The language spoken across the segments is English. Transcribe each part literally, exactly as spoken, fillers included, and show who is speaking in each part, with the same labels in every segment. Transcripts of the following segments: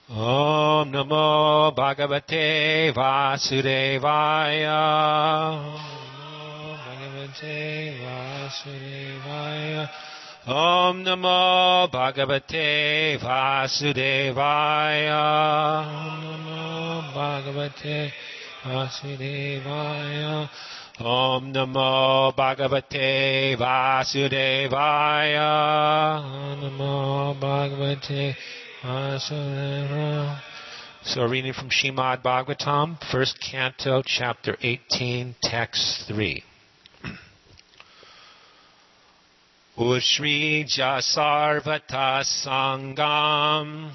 Speaker 1: Om Namo Bhagavate Vasudevaya. Om Namo Bhagavate Vasudevaya. Om Namo Bhagavate Vasudevaya. Om Namo Bhagavate Vasudevaya. So reading from Srimad Bhagavatam, first canto, chapter eighteen, text three. Ushrija sarvata sangam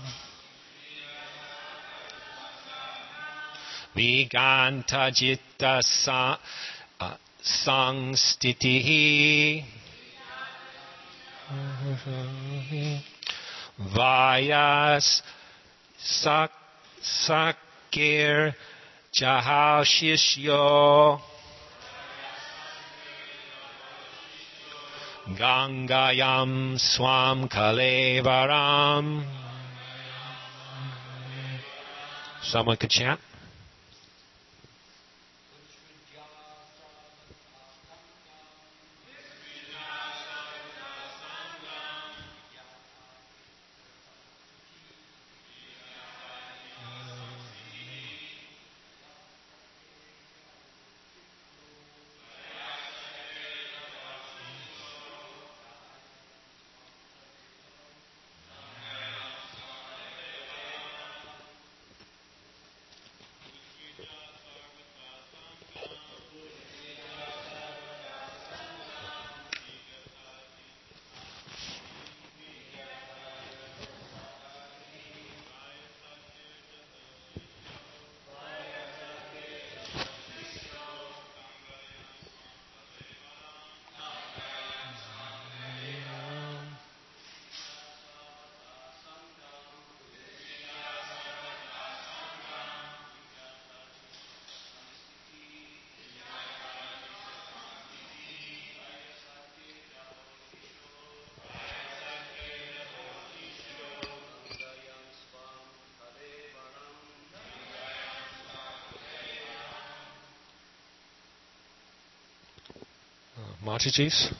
Speaker 1: viganta jitta sa, uh, sangstitihi vayas sak sakir jahal shishyo Gangayam swam kalevaram. Someone could chant. Mataji's.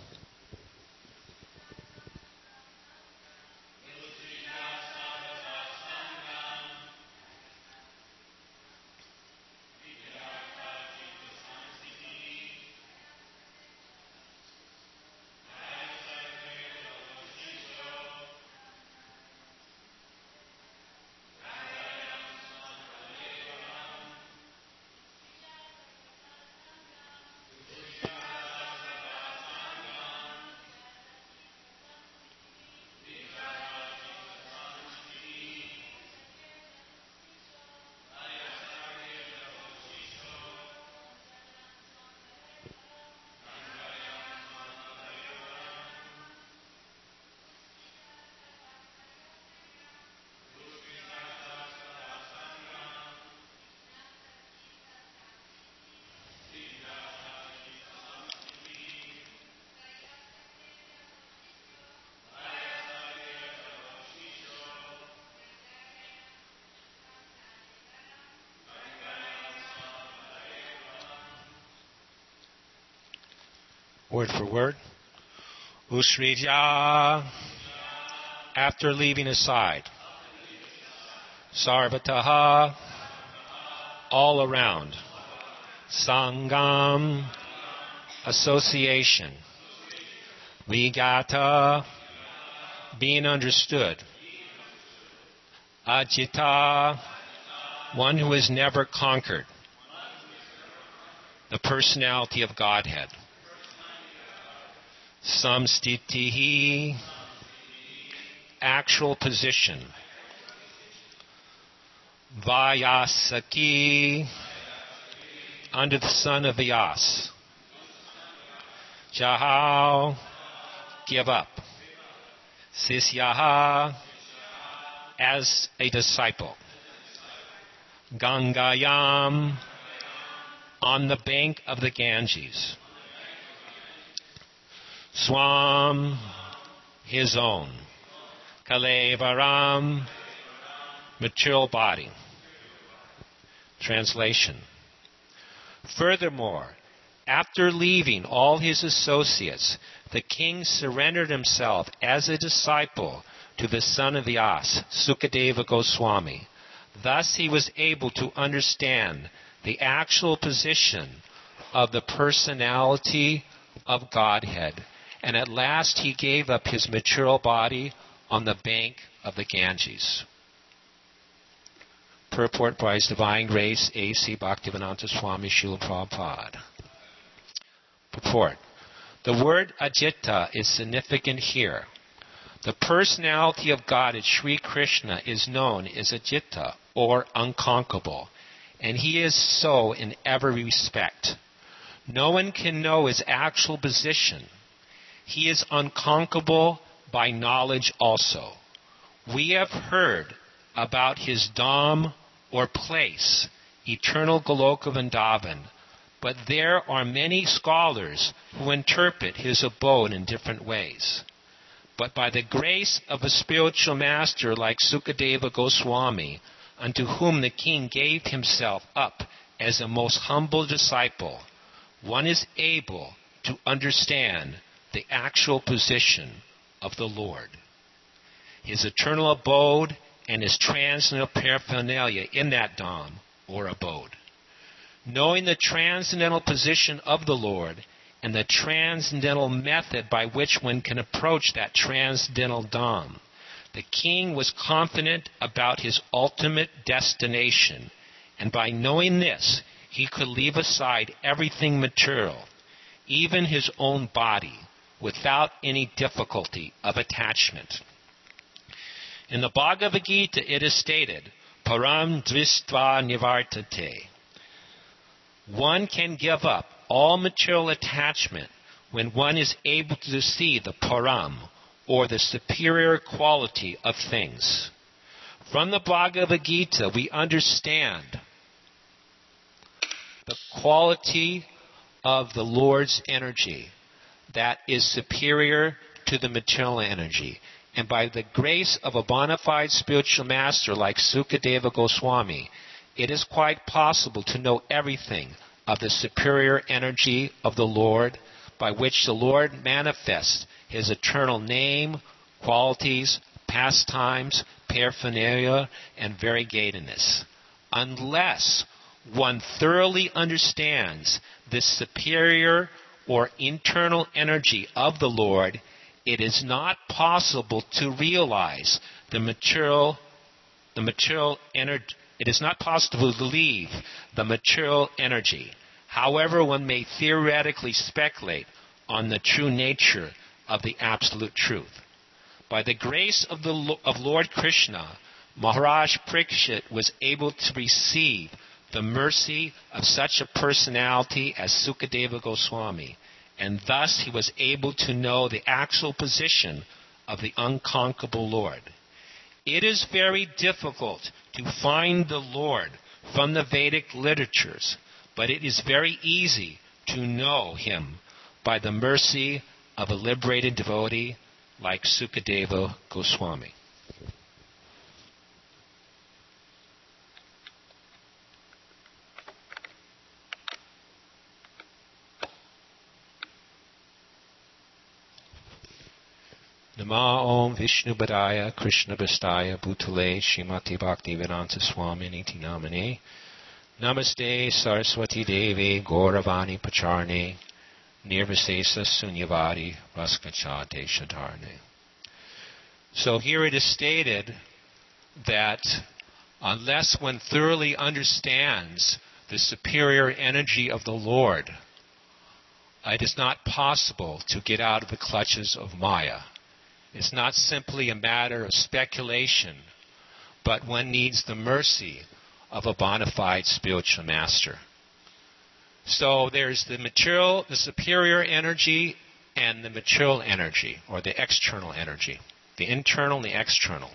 Speaker 1: Word for word. Ushrija, after leaving aside. Sarvataha, all around. Sangam, association. Vigata, being understood. Ajita, one who is never conquered. The personality of Godhead. Samstitihi, actual position. Vyasaki, under the sun of Vyas. Jahal, give up. Sisyaha, as a disciple. Gangayam, on the bank of the Ganges. Swam, his own. Kalevaram, material body. Translation. Furthermore, after leaving all his associates, the king surrendered himself as a disciple to the son of Vyasa, Sukadeva Goswami. Thus he was able to understand the actual position of the personality of Godhead, and at last he gave up his material body on the bank of the Ganges. Purport by His Divine Grace A C Bhaktivedanta Swami Srila Prabhupada. Purport. The word Ajita is significant here. The personality of God as Sri Krishna is known as Ajita, or unconquerable, and he is so in every respect. No one can know his actual position. He is unconquerable by knowledge also. We have heard about his dham or place, eternal Goloka Vrindavan, but there are many scholars who interpret his abode in different ways. But by the grace of a spiritual master like Sukadeva Goswami, unto whom the king gave himself up as a most humble disciple, one is able to understand the actual position of the Lord, his eternal abode, and his transcendental paraphernalia in that dham or abode. Knowing the transcendental position of the Lord and the transcendental method by which one can approach that transcendental dham, the king was confident about his ultimate destination, and by knowing this, he could leave aside everything material, even his own body, without any difficulty of attachment. In the Bhagavad Gita it is stated, Param Dvistva Nivartate. One can give up all material attachment when one is able to see the Param, or the superior quality of things. From the Bhagavad Gita we understand the quality of the Lord's energy that is superior to the material energy. And by the grace of a bona fide spiritual master like Sukadeva Goswami, it is quite possible to know everything of the superior energy of the Lord, by which the Lord manifests his eternal name, qualities, pastimes, paraphernalia, and variegatedness. Unless one thoroughly understands this superior or internal energy of the Lord, it is not possible to realize the material, the material energy. It is not possible to leave the material energy. However, one may theoretically speculate on the true nature of the absolute truth. By the grace of the of Lord Krishna, Maharaj Parikshit was able to receive the mercy of such a personality as Sukadeva Goswami, and thus he was able to know the actual position of the unconquerable Lord. It is very difficult to find the Lord from the Vedic literatures, but it is very easy to know him by the mercy of a liberated devotee like Sukadeva Goswami. Nama Om Vishnu Padaya Krishna Bastaya Bhutale Shrimati Bhaktivedanta Swami Niti Namane Namaste Saraswati Devi Gauravani Pacharne Nirvisesa Sunyavadi Raskachate Shadarne. So here it is stated that unless one thoroughly understands the superior energy of the Lord, it is not possible to get out of the clutches of Maya. It's not simply a matter of speculation, but one needs the mercy of a bona fide spiritual master. So there's the material, the superior energy, and the material energy, or the external energy. The internal and the external.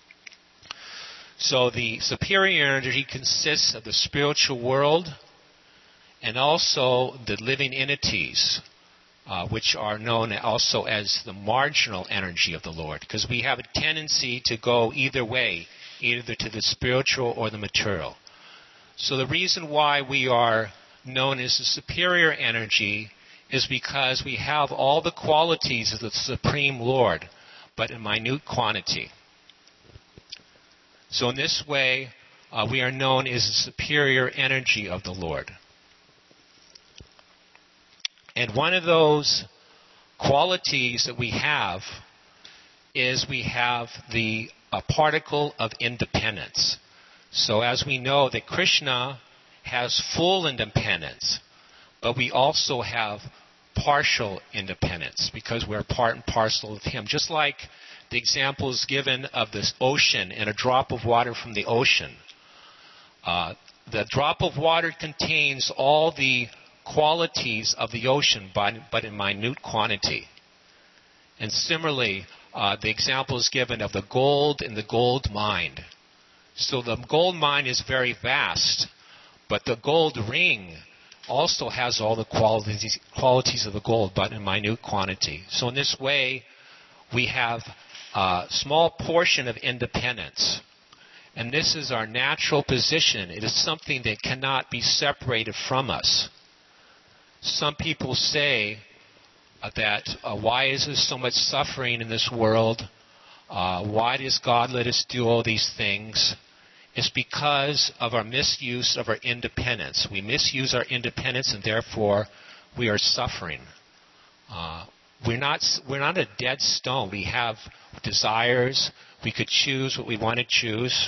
Speaker 1: So the superior energy consists of the spiritual world and also the living entities, Uh, which are known also as the marginal energy of the Lord, because we have a tendency to go either way either to the spiritual or the material. So the reason why we are known as the superior energy is because we have all the qualities of the Supreme Lord, but in minute quantity. So in this way, uh, we are known as the superior energy of the Lord. And one of those qualities that we have is we have the a particle of independence. So as we know that Krishna has full independence, but we also have partial independence because we're part and parcel of Him. Just like the example is given of this ocean and a drop of water from the ocean. Uh, the drop of water contains all the qualities of the ocean, but, but in minute quantity. And similarly, uh, the example is given of the gold and the gold mine. So the gold mine is very vast, but the gold ring also has all the qualities, qualities of the gold, but in minute quantity. So in this way, we have a small portion of independence. And this is our natural position. It is something that cannot be separated from us. Some people say uh, that uh, why is there so much suffering in this world? Uh, why does God let us do all these things? It's because of our misuse of our independence. We misuse our independence, and therefore we are suffering. Uh, we're not we're not a dead stone. We have desires. We could choose what we want to choose.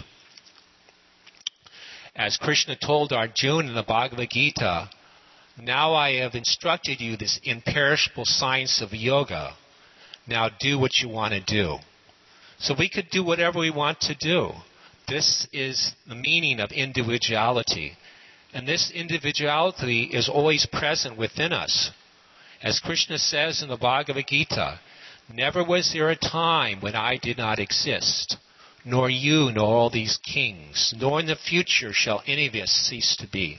Speaker 1: As Krishna told Arjuna in the Bhagavad Gita, now I have instructed you this imperishable science of yoga. Now do what you want to do. So we could do whatever we want to do. This is the meaning of individuality. And this individuality is always present within us. As Krishna says in the Bhagavad Gita, never was there a time when I did not exist, nor you, nor all these kings, nor in the future shall any of us cease to be.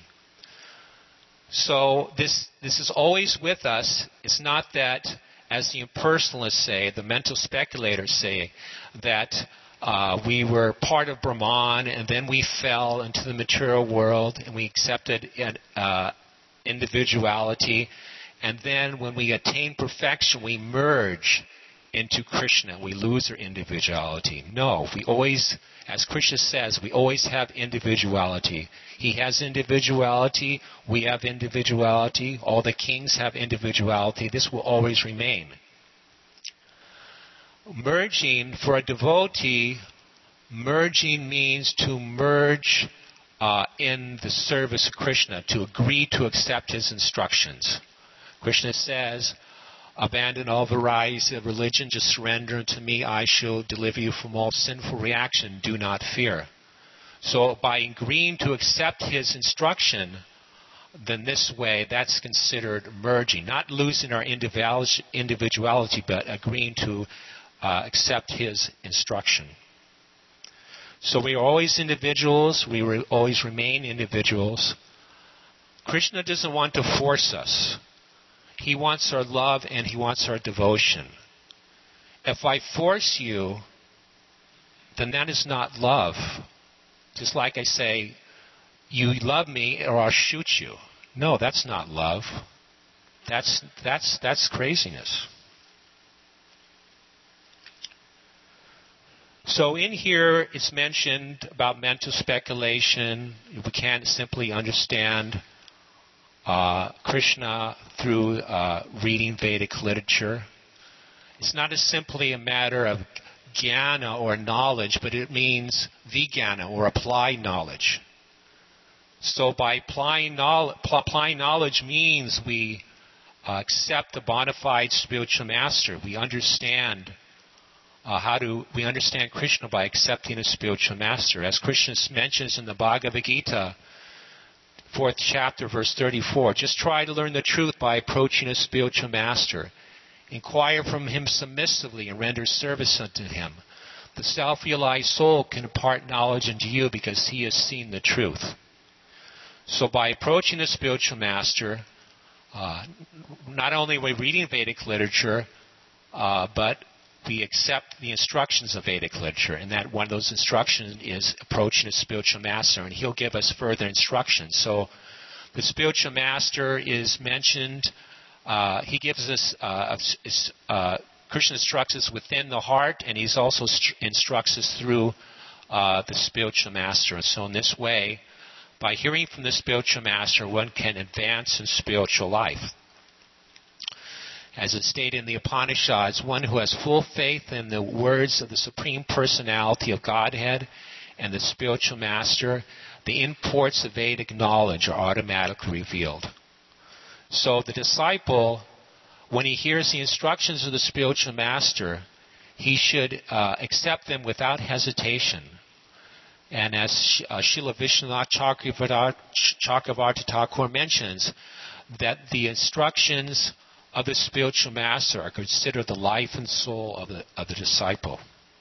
Speaker 1: So this this is always with us. It's not that, as the impersonalists say, the mental speculators say, that uh, we were part of Brahman and then we fell into the material world and we accepted uh, individuality. And then when we attain perfection, we merge into Krishna. We lose our individuality. No, we always, as Krishna says, we always have individuality. He has individuality. We have individuality. All the kings have individuality. This will always remain. Merging, for a devotee, merging means to merge uh, in the service of Krishna, to agree to accept His instructions. Krishna says, abandon all varieties of religion, just surrender unto me, I shall deliver you from all sinful reaction, do not fear. So by agreeing to accept His instruction, then this way, that's considered merging, not losing our individuality, but agreeing to uh, accept His instruction. So we are always individuals, we re- always remain individuals. Krishna doesn't want to force us. He wants our love and He wants our devotion. If I force you, then that is not love. Just like I say, you love me or I'll shoot you. No, that's not love. That's that's that's craziness. So in here it's mentioned about mental speculation. We can't simply understand Uh, Krishna through uh, reading Vedic literature. It's not as simply a matter of jnana or knowledge, but it means vijnana or applied knowledge. So by applying knowledge, applying knowledge means we uh, accept a bona fide spiritual master. We understand uh, how to we understand Krishna by accepting a spiritual master. As Krishna mentions in the Bhagavad Gita, fourth chapter, verse thirty-four. Just try to learn the truth by approaching a spiritual master. Inquire from him submissively and render service unto him. The self-realized soul can impart knowledge unto you because he has seen the truth. So by approaching a spiritual master, uh, not only are we reading Vedic literature, uh, but we accept the instructions of Vedic literature, and that one of those instructions is approaching a spiritual master, and he'll give us further instructions. So the spiritual master is mentioned. Uh, he gives us, uh, uh, Krishna instructs us within the heart, and he also st- instructs us through uh, the spiritual master. So in this way, by hearing from the spiritual master, one can advance in spiritual life. As it's stated in the Upanishads, one who has full faith in the words of the Supreme Personality of Godhead and the spiritual master, the imports of Vedic knowledge are automatically revealed. So the disciple, when he hears the instructions of the spiritual master, he should uh, accept them without hesitation. And as uh, Srila Vishwanath Chakravarti Thakur mentions, that the instructions of the spiritual master are considered the life and soul of the, of the disciple.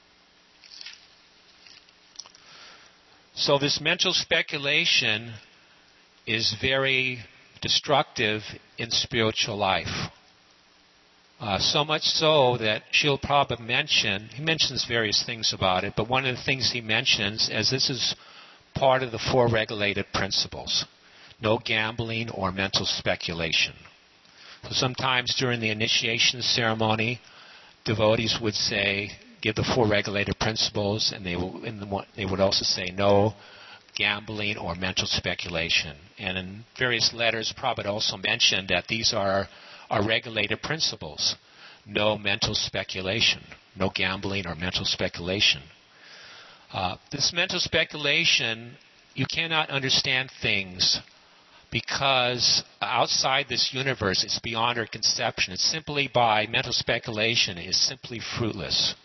Speaker 1: So this mental speculation is very destructive in spiritual life. Uh, so much so that Srila Prabhupada mentioned, he mentions various things about it, but one of the things he mentions is this is part of the four regulated principles. No gambling or mental speculation. So sometimes during the initiation ceremony, devotees would say, give the four regulated principles, and they, will, and they would also say no gambling or mental speculation. And in various letters, Prabhupada also mentioned that these are, are regulated principles. No mental speculation, no gambling or mental speculation. Uh, this mental speculation, you cannot understand things because outside this universe, it's beyond our conception. It's simply by mental speculation is simply fruitless.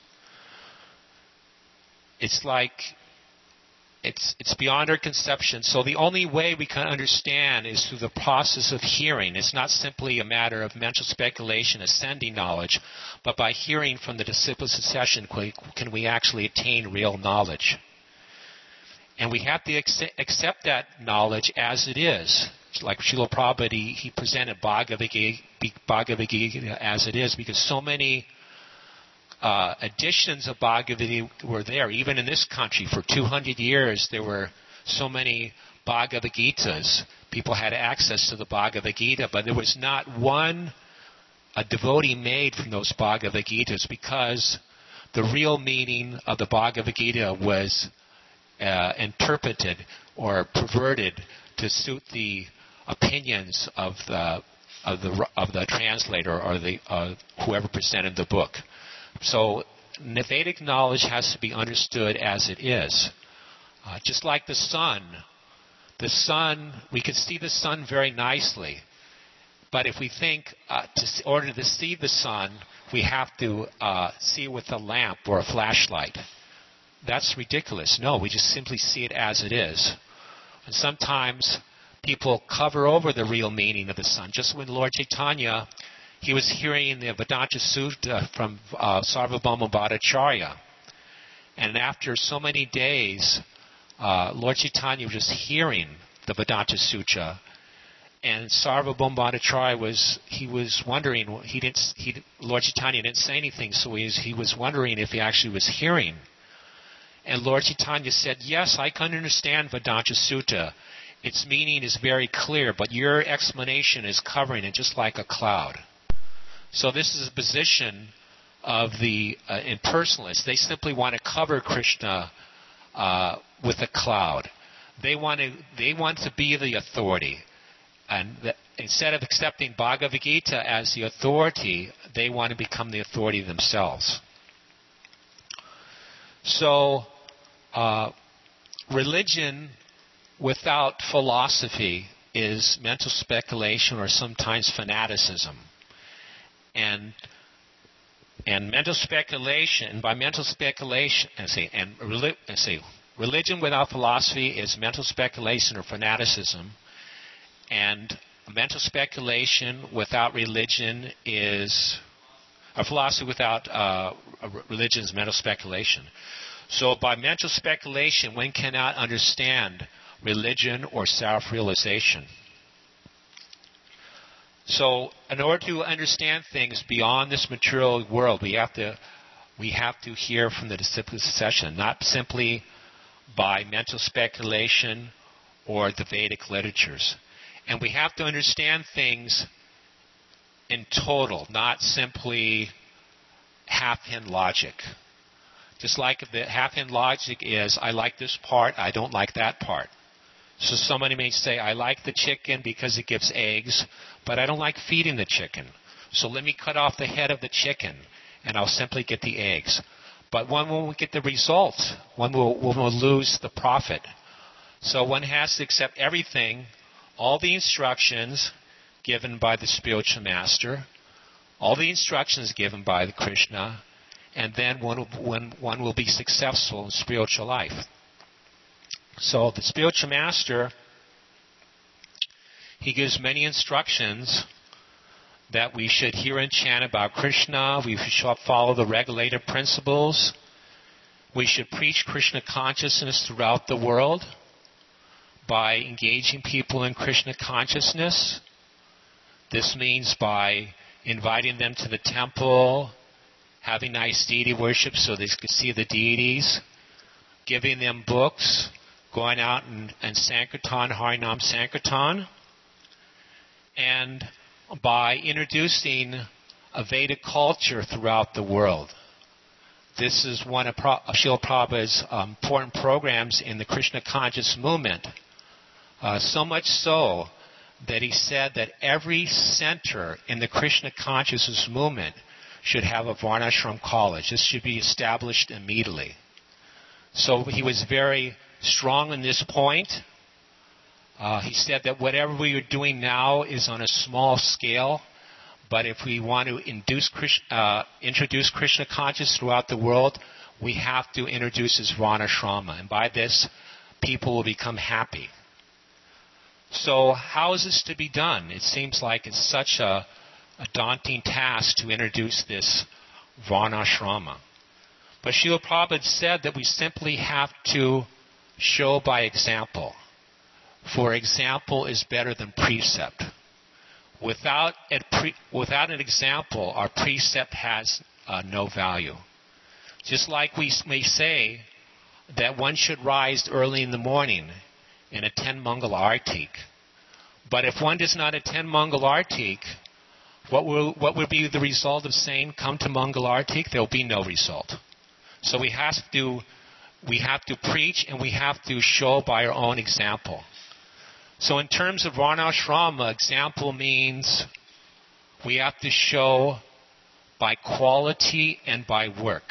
Speaker 1: It's like it's it's beyond our conception. So the only way we can understand is through the process of hearing. It's not simply a matter of mental speculation, ascending knowledge, but by hearing from the disciple succession can we actually attain real knowledge. And we have to accept that knowledge as it is. Like Srila Prabhupada, he, he presented Bhagavad Gita, Bhagavad Gita as it is, because so many uh, editions of Bhagavad Gita were there. Even in this country, for two hundred years, there were so many Bhagavad Gitas. People had access to the Bhagavad Gita, but there was not one a devotee made from those Bhagavad Gitas, because the real meaning of the Bhagavad Gita was uh, interpreted or perverted to suit the opinions of the of the of the translator or the uh, whoever presented the book. So Vedic knowledge has to be understood as it is. Uh, just like the sun, the sun, we can see the sun very nicely, but if we think uh, to, in order to see the sun, we have to uh, see it with a lamp or a flashlight. That's ridiculous. No, we just simply see it as it is. And sometimes people cover over the real meaning of the sun. Just when Lord Chaitanya, he was hearing the Vedanta Sutta from uh, Sarvabhauma Bhattacharya. And after so many days, uh, Lord Chaitanya was just hearing the Vedanta Sutta. And Sarvabhauma Bhattacharya was, he was wondering, he didn't, he, Lord Chaitanya didn't say anything, so he was, he was wondering if he actually was hearing. And Lord Chaitanya said, yes, I can understand Vedanta Sutta. Its meaning is very clear, but your explanation is covering it just like a cloud. So this is a position of the uh, impersonalists. They simply want to cover Krishna uh, with a cloud. They want to they want to be the authority. And the, instead of accepting Bhagavad Gita as the authority, they want to become the authority themselves. So, uh, religion without philosophy is mental speculation or sometimes fanaticism. And and mental speculation, by mental speculation, and say, and and say, religion without philosophy is mental speculation or fanaticism, and mental speculation without religion is, a philosophy without uh, religion is mental speculation. So by mental speculation, one cannot understand religion or self-realization. So in order to understand things beyond this material world, we have to We have to hear from the disciplic succession, not simply by mental speculation or the Vedic literatures. And we have to understand things in total, not simply half-in logic. Just like the half-in logic is, I like this part, I don't like that part. So somebody may say, I like the chicken because it gives eggs, but I don't like feeding the chicken. So let me cut off the head of the chicken, and I'll simply get the eggs. But one won't get the result. One will, one will lose the profit. So one has to accept everything, all the instructions given by the spiritual master, all the instructions given by the Krishna, and then one, one, one will be successful in spiritual life. So the spiritual master, he gives many instructions that we should hear and chant about Krishna. We should follow the regulative principles. We should preach Krishna consciousness throughout the world by engaging people in Krishna consciousness. This means by inviting them to the temple, having nice deity worship so they can see the deities, giving them books, going out and, and Sankirtan, Harinam Sankirtan, and by introducing a Vedic culture throughout the world. This is one of Srila Prabhupada's um, important programs in the Krishna conscious movement. Uh, so much so that he said that every center in the Krishna consciousness movement should have a Varnashram college. This should be established immediately. So he was very strong on this point. Uh, he said that whatever we are doing now is on a small scale, but if we want to induce Krishna, uh, introduce Krishna consciousness throughout the world, we have to introduce his Varnashrama, and by this, people will become happy. So how is this to be done? It seems like it's such a, a daunting task to introduce this Varnashrama. But Srila Prabhupada said that we simply have to show by example. For example is better than precept. Without, a pre, without an example, our precept has uh, no value. Just like we may say that one should rise early in the morning and attend Mangala Artik. But if one does not attend Mangala Artik, what will, what would be the result of saying, come to Mangala Artik? There will be no result. So we have to, we have to preach and we have to show by our own example. So in terms of Varnashrama, example means we have to show by quality and by work.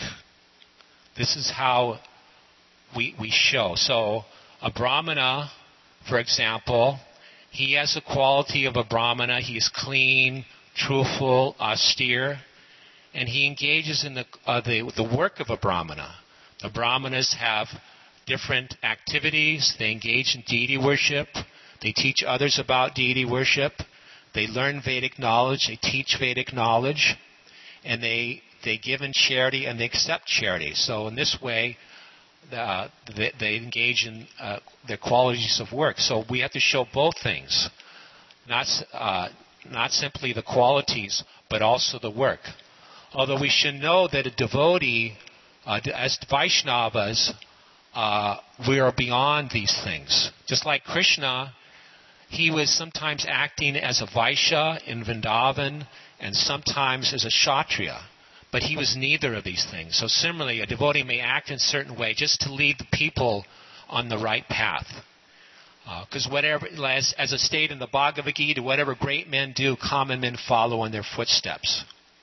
Speaker 1: This is how we, we show. So a Brahmana, for example, he has the quality of a Brahmana. He is clean, truthful, austere, and he engages in the, uh, the, the work of a Brahmana. The Brahmanas have different activities. They engage in deity worship. They teach others about deity worship. They learn Vedic knowledge. They teach Vedic knowledge. And they, they give in charity and they accept charity. So in this way, uh, they, they engage in uh, their qualities of work. So we have to show both things. Not, uh, not simply the qualities, but also the work. Although we should know that a devotee, uh, as Vaishnavas, uh, we are beyond these things. Just like Krishna, he was sometimes acting as a Vaishya in Vrindavan and sometimes as a Kshatriya. But he was neither of these things. So similarly, a devotee may act in a certain way just to lead the people on the right path. Because uh, whatever, as, as a state in the Bhagavad Gita, whatever great men do, common men follow in their footsteps.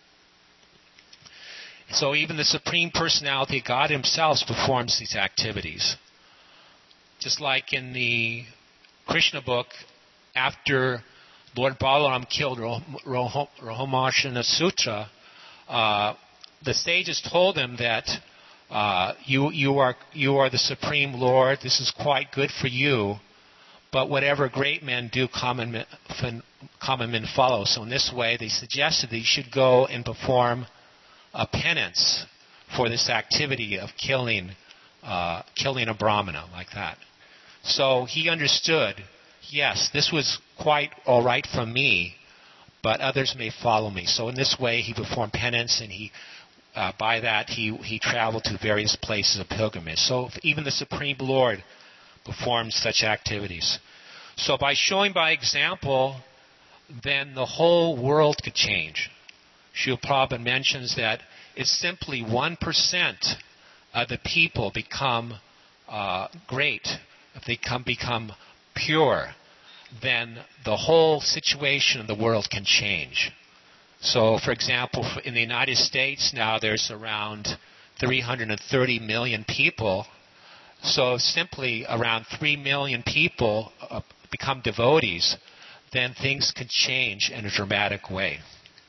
Speaker 1: So even the Supreme Personality of God himself performs these activities. Just like in the Krishna book, after Lord Balaram killed Rohamashana Sutra, uh, the sages told him that uh, you, you, are, you are the Supreme Lord, this is quite good for you, but whatever great men do, common men, common men follow. So in this way, they suggested that you should go and perform a penance for this activity of killing, uh, killing a Brahmana like that. So he understood, yes, this was quite all right from me, but others may follow me. So in this way, he performed penance and he uh, by that he, he traveled to various places of pilgrimage. So even the Supreme Lord performed such activities. So by showing by example, then the whole world could change. Srila Prabhupada mentions that it's simply one percent of the people become uh, great, if they come, become pure, then the whole situation in the world can change. So, for example, in the United States now there's around three hundred thirty million people. So simply around three million people uh, become devotees, then things can change in a dramatic way.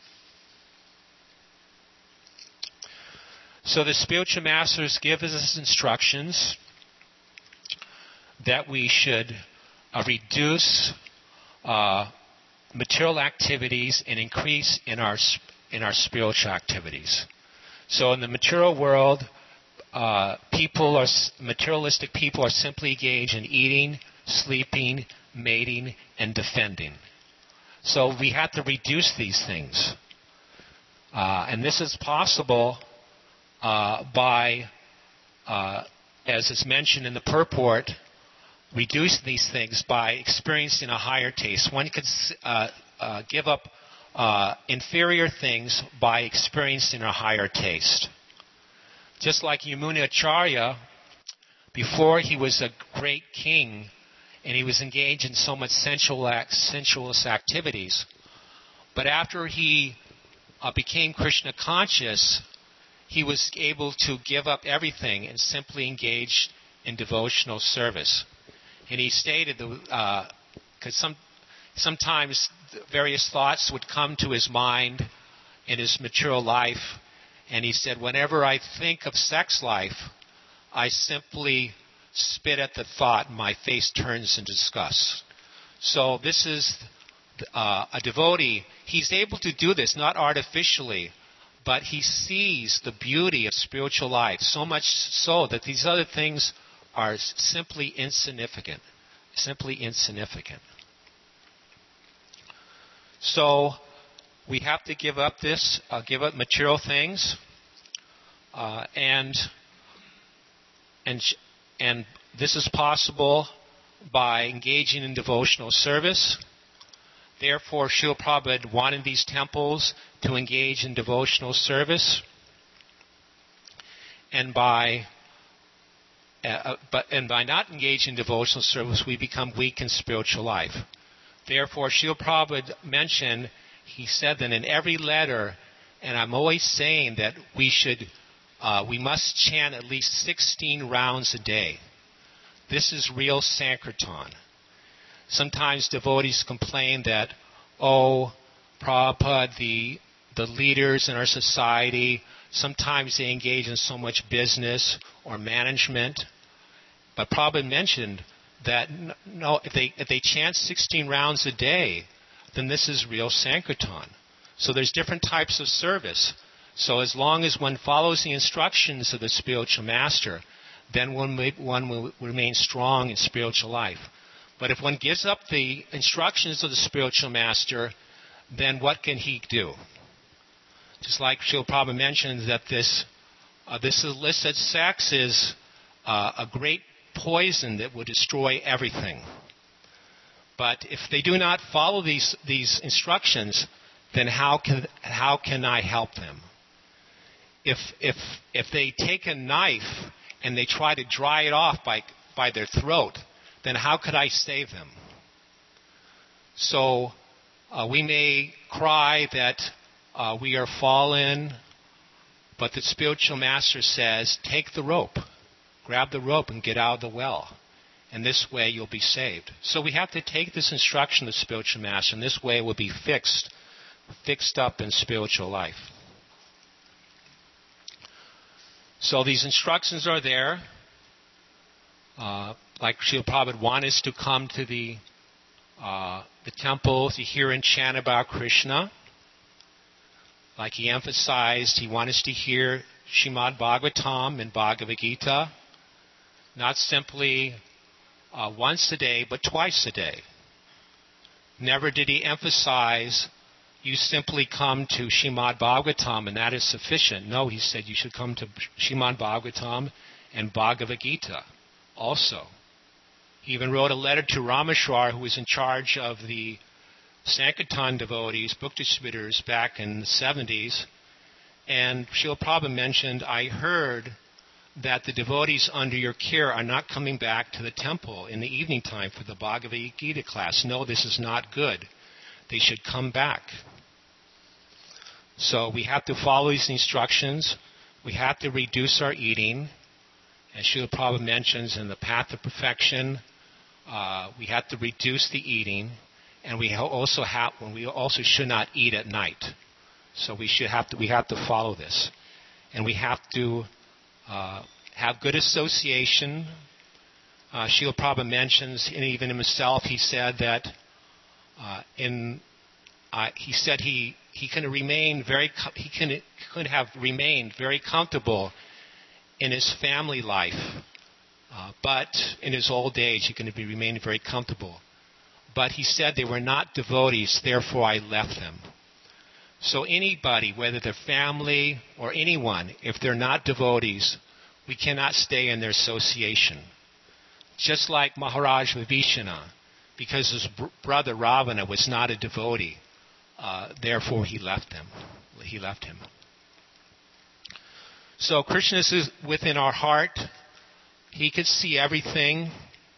Speaker 1: So the spiritual masters give us instructions that we should uh, reduce uh, material activities and increase in our in our spiritual activities. So in the material world, uh, people are materialistic people are simply engaged in eating, sleeping, mating, and defending. So we have to reduce these things, uh, and this is possible uh, by, uh, as is mentioned in the purport, reduce these things by experiencing a higher taste. One could uh, uh, give up uh, inferior things by experiencing a higher taste. Just like Yamuna Acharya, before he was a great king and he was engaged in so much sensual act, sensuous activities, but after he uh, became Krishna conscious, he was able to give up everything and simply engage in devotional service. And he stated that because uh, some, sometimes various thoughts would come to his mind in his material life, and he said, whenever I think of sex life, I simply spit at the thought and my face turns in disgust. So this is uh, a devotee. He's able to do this, not artificially, but he sees the beauty of spiritual life, so much so that these other things are simply insignificant. Simply insignificant. So we have to give up this, uh, give up material things, uh, and and and this is possible by engaging in devotional service. Therefore, Srila Prabhupada wanted these temples to engage in devotional service, and by Uh, but and by not engaging in devotional service, we become weak in spiritual life. Therefore, Srila Prabhupada mentioned, he said that in every letter, and I'm always saying that we should, uh, we must chant at least sixteen rounds a day. This is real Sankirtan. Sometimes devotees complain that, oh, Prabhupada, the the leaders in our society, sometimes they engage in so much business or management. But Prabhupada mentioned that no, if they if they chant sixteen rounds a day, then this is real Sankirtan. So there's different types of service. So as long as one follows the instructions of the spiritual master, then one may, one will remain strong in spiritual life. But if one gives up the instructions of the spiritual master, then what can he do? Just like Srila Prabhupada mentioned that this uh, this illicit sex is uh, a great poison that will destroy everything. But if they do not follow these these instructions, then how can how can I help them? If if if they take a knife and they try to dry it off by by their throat, then how could I save them? So uh, we may cry that Uh, we are fallen, but the spiritual master says, take the rope, grab the rope and get out of the well. And this way you'll be saved. So we have to take this instruction of the spiritual master, and this way we'll be fixed, fixed up in spiritual life. So these instructions are there. Uh, like Srila Prabhupada wanted us to come to the, uh, the temple to hear and chant about Krishna. Like he emphasized, he wanted us to hear Srimad Bhagavatam and Bhagavad Gita, not simply uh, once a day, but twice a day. Never did he emphasize you simply come to Srimad Bhagavatam and that is sufficient. No, he said you should come to Srimad Bhagavatam and Bhagavad Gita also. He even wrote a letter to Rameshwar, who was in charge of the Sankirtan devotees, book distributors back in the seventies. And Srila Prabhupada mentioned, I heard that the devotees under your care are not coming back to the temple in the evening time for the Bhagavad Gita class. No, this is not good. They should come back. So we have to follow these instructions. We have to reduce our eating. As Srila Prabhupada mentions in the Path of Perfection, uh, we have to reduce the eating. And we also have, we also should not eat at night. So we should have to, we have to follow this. And we have to uh, have good association. Uh, Srila Prabhupada mentions, and even himself, he said that uh, in uh, he said he he can remain very he can could have remained very comfortable in his family life, uh, but in his old age he can be remained very comfortable. But he said they were not devotees, therefore I left them. So anybody, whether they're family or anyone, if they're not devotees, we cannot stay in their association. Just like Maharaj Vibhishana, because his br- brother Ravana was not a devotee, uh, therefore he left them. He left him. So Krishna is within our heart. He could see everything.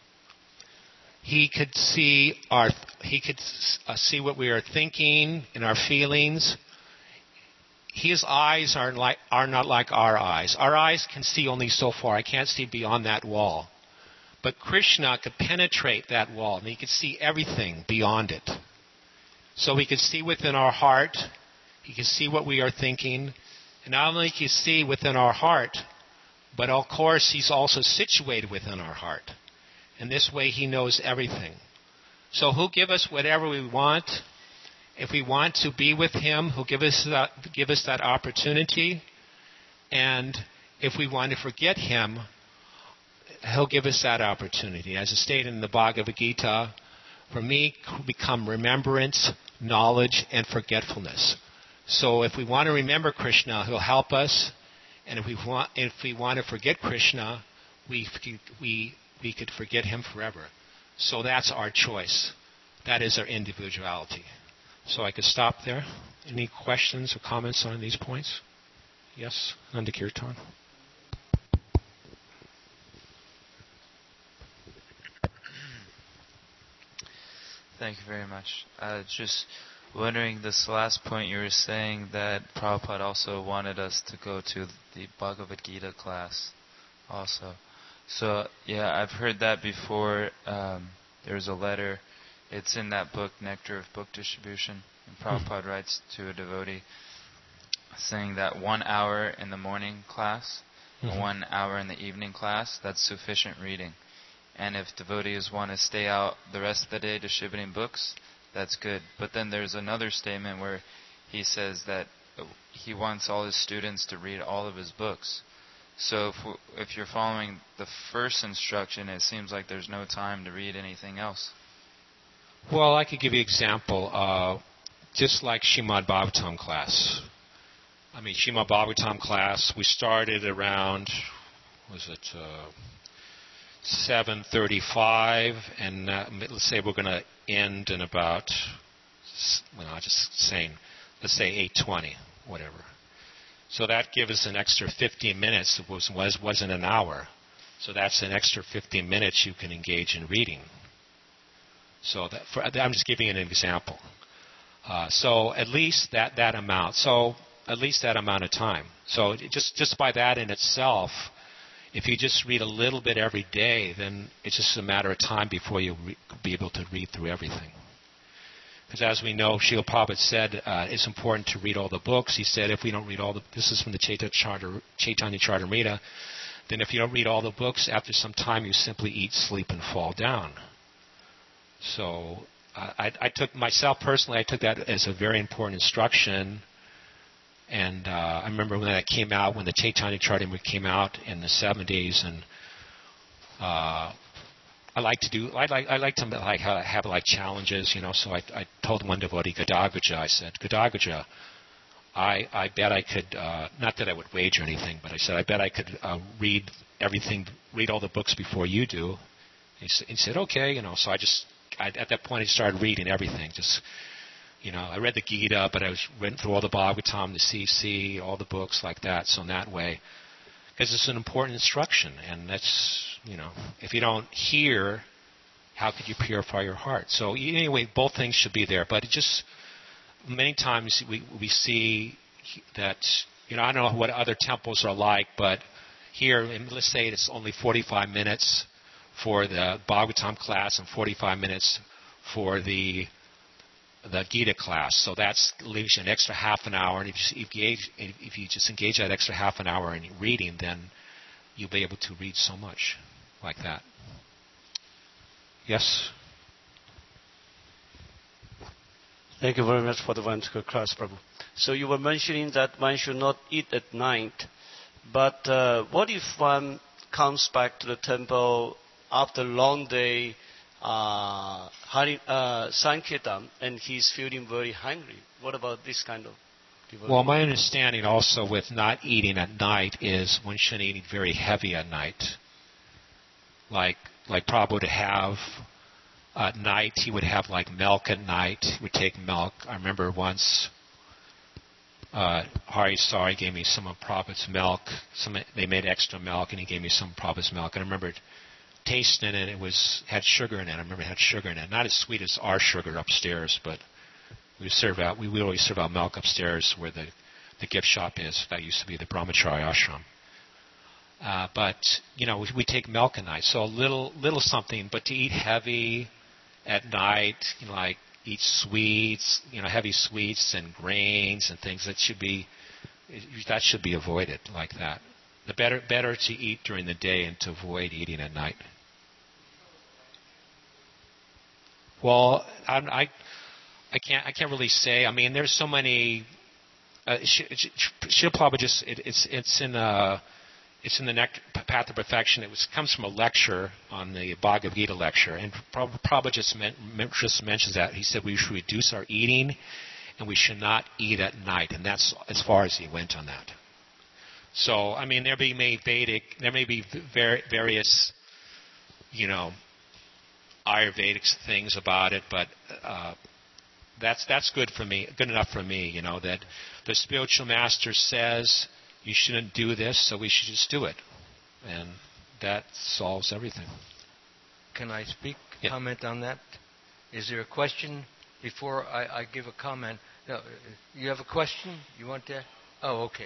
Speaker 1: He could see our. He could uh, see what we are thinking and our feelings. His eyes are like are not like our eyes. Our eyes can see only so far. I can't see beyond that wall. But Krishna could penetrate that wall, and he could see everything beyond it. So he could see within our heart. He could see what we are thinking, and not only can he see within our heart, but of course he's also situated within our heart. And this way he knows everything. So he'll give us whatever we want. If we want to be with him, he'll give us that, give us that opportunity. And if we want to forget him, he'll give us that opportunity. As it's stated in the Bhagavad Gita, for me become remembrance, knowledge, and forgetfulness. So if we want to remember Krishna, he'll help us. And if we want, if we want to forget Krishna, we we we could forget him forever. So that's our choice. That is our individuality. So I could stop there. Any questions or comments on these points? Yes, Nanda Kirtan.
Speaker 2: Thank you very much. Uh, just wondering, this last point you were saying that Prabhupada also wanted us to go to the Bhagavad Gita class also. So, yeah, I've heard that before. Um, there's a letter. It's in that book, Nectar of Book Distribution. And Prabhupada mm-hmm. writes to a devotee saying that one hour in the morning class, mm-hmm. one hour in the evening class, that's sufficient reading. And if devotees want to stay out the rest of the day distributing books, that's good. But then there's another statement where he says that he wants all his students to read all of his books. So if, if you're following the first instruction, it seems like there's no time to read anything else.
Speaker 1: Well, I could give you an example. Uh, just like Srimad Bhagavatam class. I mean, Srimad Bhagavatam class, we started around, was it uh, seven thirty-five, and uh, let's say we're going to end in about, well, I'm just saying, let's say eight twenty, whatever. So that gives us an extra fifteen minutes. It was, was, wasn't an hour. So that's an extra fifteen minutes you can engage in reading. So that for, I'm just giving an example. Uh, so at least that, that amount. So at least that amount of time. So just just by that in itself, if you just read a little bit every day, then it's just a matter of time before you'll re- be able to read through everything. Because as we know, Srila Prabhupada said uh, it's important to read all the books. He said if we don't read all the, this is from the Chaitanya Charita, Chaitanya Charitamrita, then if you don't read all the books, after some time you simply eat, sleep, and fall down. So uh, I, I took, myself personally, I took that as a very important instruction. And uh, I remember when that came out, when the Chaitanya Charitamrita came out in the seventies, and uh, I like to do. I like. I like to like have, have like challenges, you know. So I, I told one devotee, Gadagaja, I said, Gadagaja, I I bet I could. Uh, not that I would wager anything, but I said I bet I could uh, read everything, read all the books before you do. He, he said, okay, you know. So I just I, at that point I started reading everything. Just you know, I read the Gita, but I was went through all the Bhagavatam, the C C, all the books like that. So in that way. Because it's an important instruction, and that's, you know, if you don't hear, how could you purify your heart? So anyway, both things should be there. But it just, many times we we see that, you know, I don't know what other temples are like, but here, let's say it's only forty-five minutes for the Bhagavatam class and forty-five minutes for the the Gita class, so that's leaves you an extra half an hour. And if you, if, you engage, if you just engage that extra half an hour in reading, then you'll be able to read so much like that. Yes?
Speaker 3: Thank you very much for the wonderful class, Prabhu. So you were mentioning that one should not eat at night, but uh, what if one comes back to the temple after a long day, Uh, Hari, uh, Sankirtan, and he's feeling very hungry? What about this kind of devotee?
Speaker 1: Well, my understanding also with not eating at night is one shouldn't eat very heavy at night. Like, like Prabhupada would have at night, he would have like milk at night. He would take milk. I remember once uh, Hari Sari gave me some of Prabhupada's milk. Some, they made extra milk, and he gave me some of Prabhupada's milk. And I remember it, tasting it, it was had sugar in it. I remember it had sugar in it. Not as sweet as our sugar upstairs, but we serve out. We, we always serve out milk upstairs where the, the gift shop is. That used to be the Brahmachari ashram. Uh, but you know, we, we take milk at night, so a little little something. But to eat heavy at night, you know, like eat sweets, you know, heavy sweets and grains and things, that should be that should be avoided like that. The better better to eat during the day and to avoid eating at night. Well, I, I, I can't I can't really say. I mean, there's so many. Uh, Srila Prabhupada just it, it's it's in uh it's in the next Path of Perfection. It was comes from a lecture on the Bhagavad Gita lecture, and Prabhupada just meant, just mentions that he said we should reduce our eating, and we should not eat at night, and that's as far as he went on that. So, I mean, there may be Vedic, there may be various, you know, Ayurvedic things about it, but uh, that's that's good for me, good enough for me, you know, that the spiritual master says you shouldn't do this, so we should just do it, and that solves everything.
Speaker 4: Can I speak,
Speaker 1: yeah.
Speaker 4: comment on that? Is there a question before I, I give a comment? No, you have a question? You want to? Oh, okay.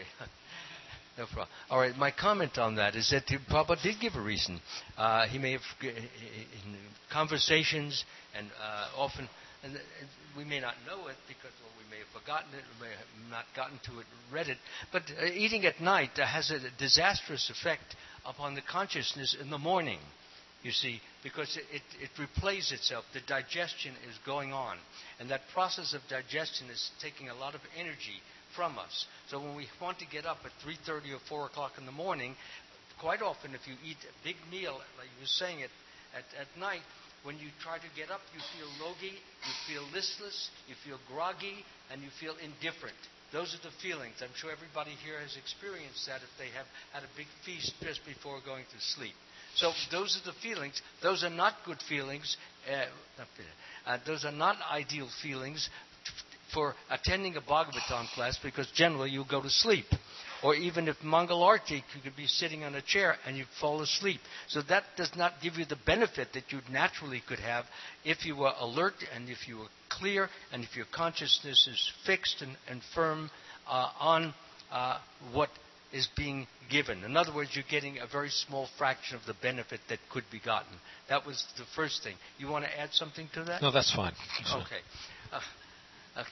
Speaker 4: No problem. All right, my comment on that is that Prabhupada did give a reason. Uh, he may have, in conversations, and uh, often, and we may not know it because well, we may have forgotten it, we may have not gotten to it, read it, but uh, eating at night uh, has a disastrous effect upon the consciousness in the morning, you see, because it, it, it replays itself. The digestion is going on, and that process of digestion is taking a lot of energy from us. So when we want to get up at three thirty or four o'clock in the morning, quite often if you eat a big meal, like you were saying it, at, at night, when you try to get up, you feel logy, you feel listless, you feel groggy, and you feel indifferent. Those are the feelings. I'm sure everybody here has experienced that if they have had a big feast just before going to sleep. So those are the feelings. Those are not good feelings. Uh, not, uh, those are not ideal feelings for attending a Bhagavatam class, because generally you go to sleep. Or even if Mangalarti, you could be sitting on a chair and you fall asleep. So that does not give you the benefit that you naturally could have if you were alert and if you were clear and if your consciousness is fixed and, and firm uh, on uh, what is being given. In other words, you're getting a very small fraction of the benefit that could be gotten. That was the first thing. You want to add something to that?
Speaker 1: No, that's fine.
Speaker 4: Okay. Uh, Okay.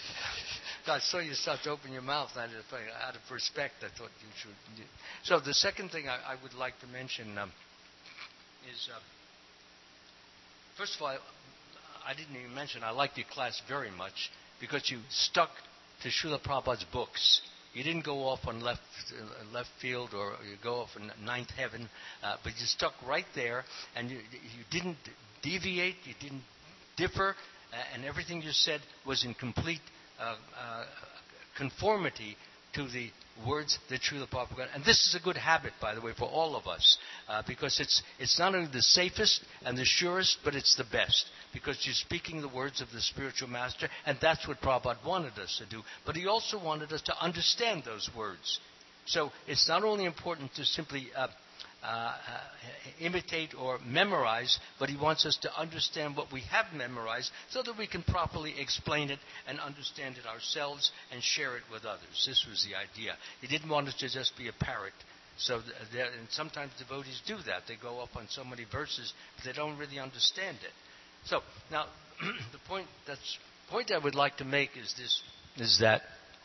Speaker 4: I saw you start to open your mouth. Out of respect, I thought you should. So the second thing I, I would like to mention um, is, uh, first of all, I, I didn't even mention I liked your class very much because you stuck to Srila Prabhupada's books. You didn't go off on left uh, left field or you go off in ninth heaven, uh, but you stuck right there, and you, you didn't deviate, you didn't differ, uh, and everything you said was in complete uh, uh, conformity to the words that Srila Prabhupada. And this is a good habit, by the way, for all of us, uh, because it's it's not only the safest and the surest, but it's the best, because you're speaking the words of the spiritual master, and that's what Prabhupada wanted us to do. But he also wanted us to understand those words. So it's not only important to simply uh, uh, uh, imitate or memorize, but he wants us to understand what we have memorized so that we can properly explain it and understand it ourselves and share it with others. This was the idea. He didn't want us to just be a parrot. So th- there, and sometimes devotees do that. They go up on so many verses, but they don't really understand it. So now, the point that's point I would like to make is this: is that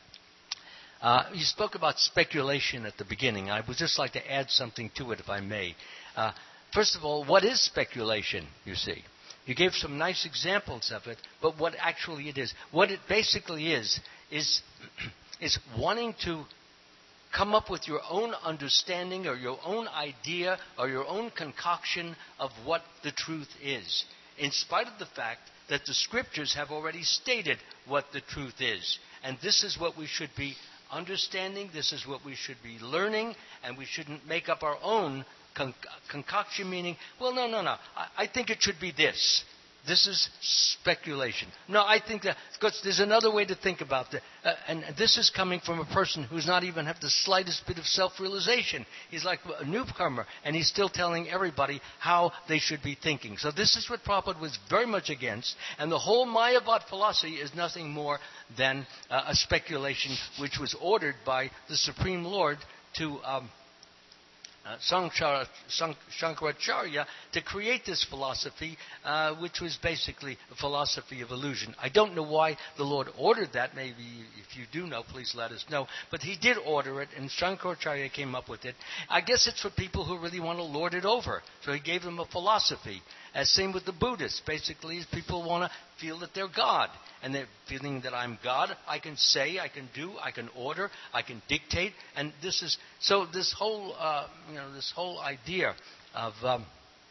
Speaker 4: uh, you spoke about speculation at the beginning. I would just like to add something to it, if I may. Uh, first of all, what is speculation? You see, you gave some nice examples of it, but what actually it is, what it basically is, is is wanting to come up with your own understanding or your own idea or your own concoction of what the truth is, in spite of the fact that the scriptures have already stated what the truth is. And this is what we should be understanding, this is what we should be learning, and we shouldn't make up our own con- concoction, meaning, well, no, no, no, I, I think it should be this. This is speculation. No, I think that, because there's another way to think about it. Uh, and this is coming from a person who's not even have the slightest bit of self-realization. He's like a newcomer, and he's still telling everybody how they should be thinking. So this is what Prabhupada was very much against. And the whole Mayavad philosophy is nothing more than uh, a speculation which was ordered by the Supreme Lord to Um, Uh, Sankara, Sank, Shankaracharya to create this philosophy, uh, which was basically a philosophy of illusion. I don't know why the Lord ordered that. Maybe if you do know, please let us know. But he did order it, and Shankaracharya came up with it. I guess it's for people who really want to lord it over. So he gave them a philosophy. As same with the Buddhists. Basically, people want to feel that they're God. And they're feeling that I'm God. I can say, I can do, I can order, I can dictate. And this is, so this whole, uh, you know, this whole idea of, um,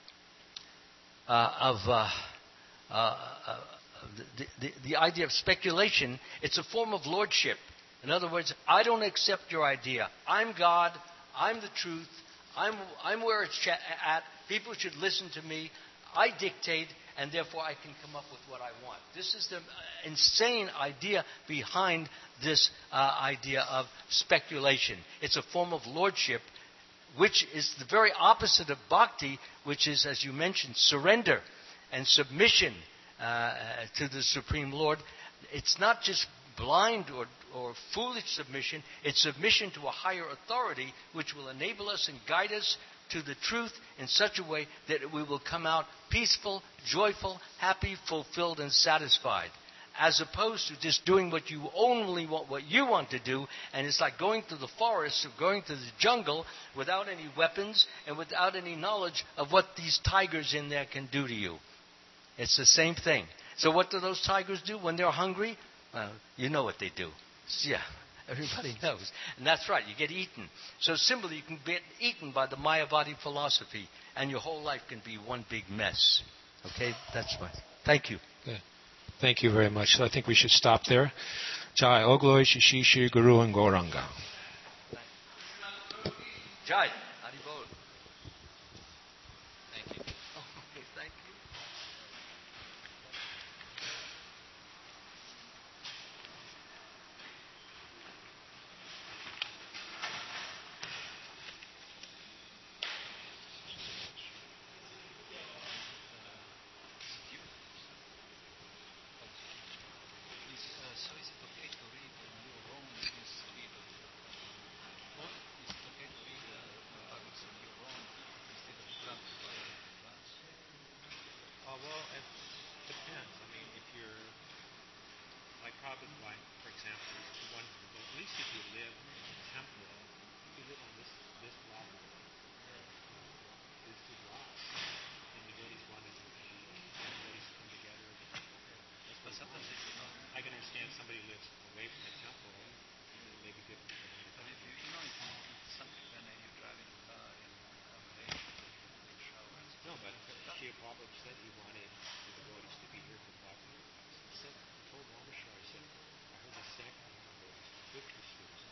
Speaker 4: uh, of, uh, uh, uh, the, the, the idea of speculation, it's a form of lordship. In other words, I don't accept your idea. I'm God. I'm the truth. I'm, I'm where it's at. People should listen to me. I dictate, and therefore I can come up with what I want. This is the insane idea behind this uh, idea of speculation. It's a form of lordship, which is the very opposite of bhakti, which is, as you mentioned, surrender and submission uh, to the Supreme Lord. It's not just blind or, or foolish submission. It's submission to a higher authority, which will enable us and guide us to the truth in such a way that we will come out peaceful, joyful, happy, fulfilled, and satisfied. As opposed to just doing what you only want, what you want to do, and it's like going to the forest or going to the jungle without any weapons and without any knowledge of what these tigers in there can do to you. It's the same thing. So what do those tigers do when they're hungry? Well, you know what they do. Yeah. Everybody knows. And that's right, you get eaten. So simply you can get eaten by the Mayavadi philosophy, and your whole life can be one big mess. Okay? That's my... Thank you.
Speaker 1: Good. Thank you very much. So I think we should stop there. Jai, all glory to Shri Shri Guru and Gauranga.
Speaker 4: Jai.
Speaker 5: I can understand somebody lives away from the temple.
Speaker 1: may be different for him.
Speaker 5: But if you, you know, if you, if some, when you're driving a car in uh, Malaysia, you take showers.
Speaker 1: No, but Srila Prabhupada said he wanted the devotees to be here for Bhakti. He said, he told Rameshwar, he said, I heard the second one of those fifty students